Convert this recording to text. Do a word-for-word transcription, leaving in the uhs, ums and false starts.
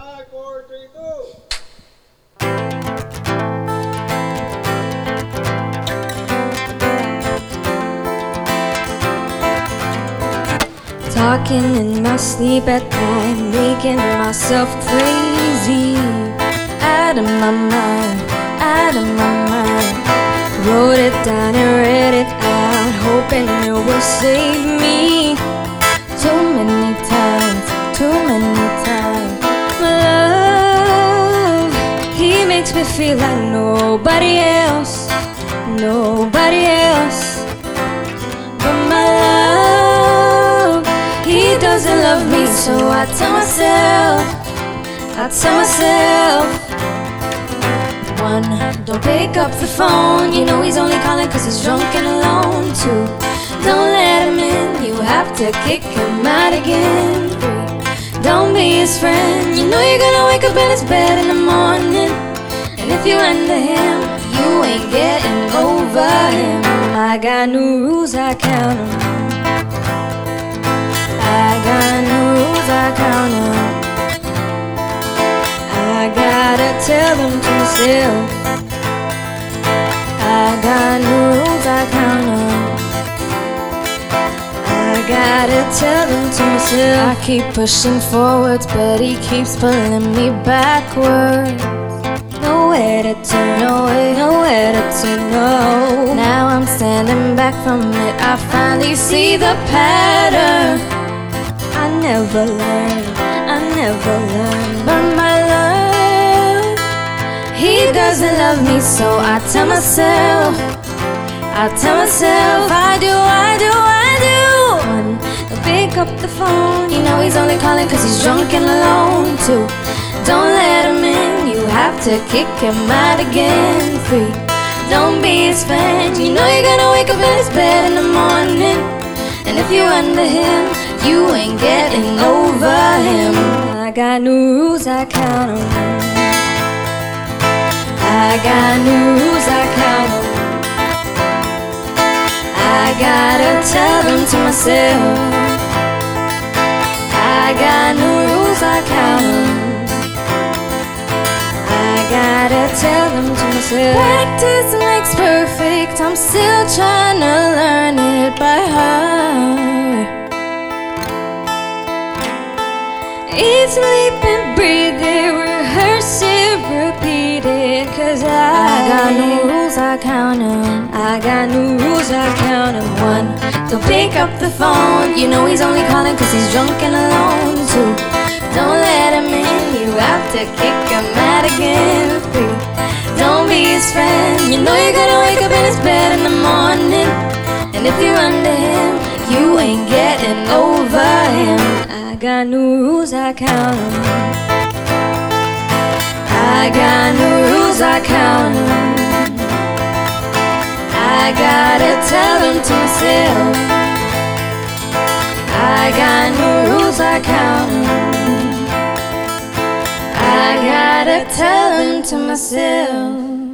Five, four, three, two. Talking in my sleep at night, making myself crazy. Out of my mind, out of my mind. Wrote it down and read it out, hoping it will save me. Too many times, too many times. My love, he makes me feel like nobody else, nobody else. But my love, he doesn't love me, so I tell myself, I tell myself. One, don't pick up the phone, you know he's only calling cause he's drunk and alone. Two, don't let him in, you have to kick him out again. Three, don't be his friend, you know you're gonna wake up in his bed in the morning. And if you're under him, you ain't getting over him. I got new rules, I count 'em. I got new rules, I count 'em. I gotta tell them to myself. I got new rules, I count 'em. I gotta tell them to myself. I keep pushing forwards, but he keeps pulling me backwards. Nowhere to turn, nowhere, nowhere to turn, no. Now I'm standing back from it, I finally see the pattern. I never learned, I never learned. But my love, he doesn't love me, so I tell myself, I tell myself, I do, I do, I do. One, don't pick up the phone, you know he's only calling cause he's drunk and alone. Two, don't let him in, you have to kick him out again. Three, don't be his friend, you know you're gonna wake up in his bed in the morning. And if you're under him, you ain't getting over him. I got new rules, I count 'em. I got new rules, I count 'em. I gotta tell them to myself. I got new rules, I count 'em. I gotta tell them to myself. Practice makes perfect, I'm still trying to learn it by heart. Eat, sleep and breathe it, rehearse it, repeat it. Cause I, I got new rules, I count 'em. I got new rules, I count 'em. One, don't pick up the phone, you know he's only calling cause he's drunk and alone. Two, don't let him in, you have to kick him out again. Three, don't be his friend, you know you're gonna wake up in his bed in the morning. And if you're under him, you ain't getting over him. I got new rules, I count 'em. I got new rules, I count 'em. I gotta tell them to myself. I got new rules, I count 'em. I gotta tell them to myself.